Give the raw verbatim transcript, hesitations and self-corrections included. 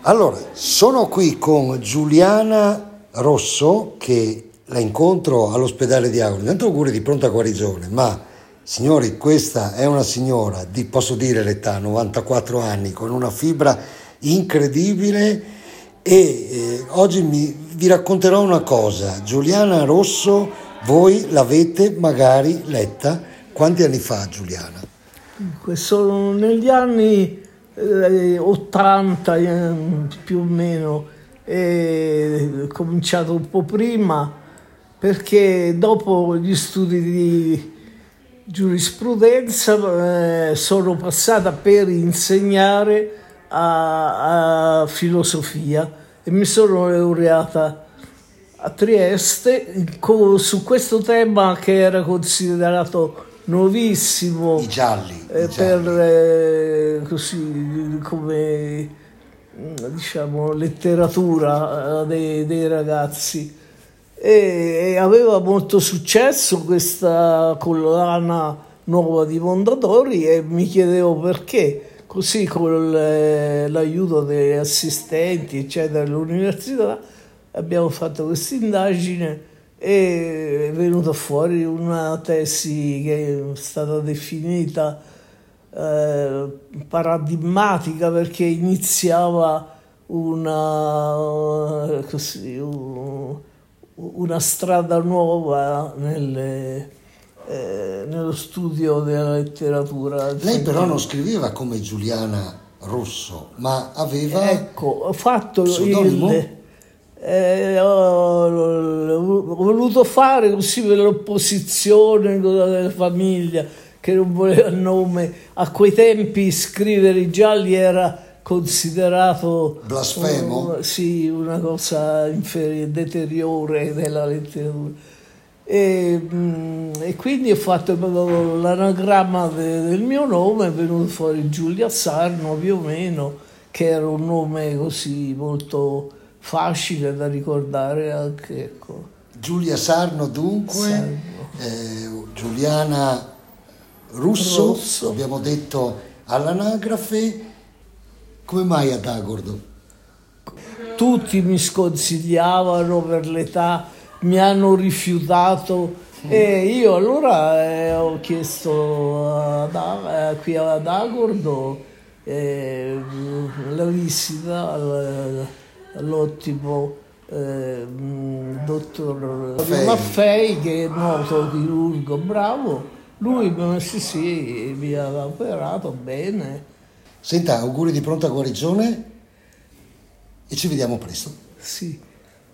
Allora, sono qui con Giuliana Rosso, che la incontro all'ospedale di Agro. Intanto auguri di pronta guarigione, ma signori, questa è una signora di, posso dire l'età, novantaquattro anni, con una fibra incredibile e eh, oggi mi, vi racconterò una cosa. Giuliana Rosso, voi l'avete magari letta. Quanti anni fa, Giuliana? Sono negli anni eh, ottanta eh, più o meno, e ho cominciato un po' prima perché dopo gli studi di giurisprudenza eh, sono passata per insegnare a, a filosofia e mi sono laureata a Trieste co- su questo tema che era considerato nuovissimo, I gialli, eh, i gialli. per eh, così come diciamo letteratura eh, dei, dei ragazzi, e, e aveva molto successo questa collana nuova di Mondadori e mi chiedevo perché. Così con l'aiuto degli assistenti eccetera dell'università abbiamo fatto questa indagine e è venuta fuori una tesi che è stata definita eh, paradigmatica perché iniziava una, così, un, una strada nuova nelle, eh, nello studio della letteratura. Lei però non scriveva come Giuliana Rosso, ma aveva... Ecco, ho fatto pseudonimo? il... Eh, ho, ho voluto fare così per l'opposizione della famiglia che non voleva il nome. A quei tempi scrivere i gialli era considerato blasfemo? Un, sì, una cosa inferiore, deteriore della letteratura. E, e quindi ho fatto l'anagramma de, del mio nome, è venuto fuori Giulia Sarno più o meno, che era un nome così molto facile da ricordare anche, ecco. Giulia Sarno dunque, Sarno. Eh, Giuliana Russo, Rosso. Abbiamo detto all'anagrafe. Come mai ad Agordo? Tutti mi sconsigliavano per l'età, mi hanno rifiutato e io allora eh, ho chiesto ad, eh, qui ad Agordo eh, la visita al, all'ottimo eh, dottor Maffei. Maffei, che è noto chirurgo bravo. Lui mi sì, sì, mi ha operato bene. Senta, auguri di pronta guarigione e ci vediamo presto. Sì.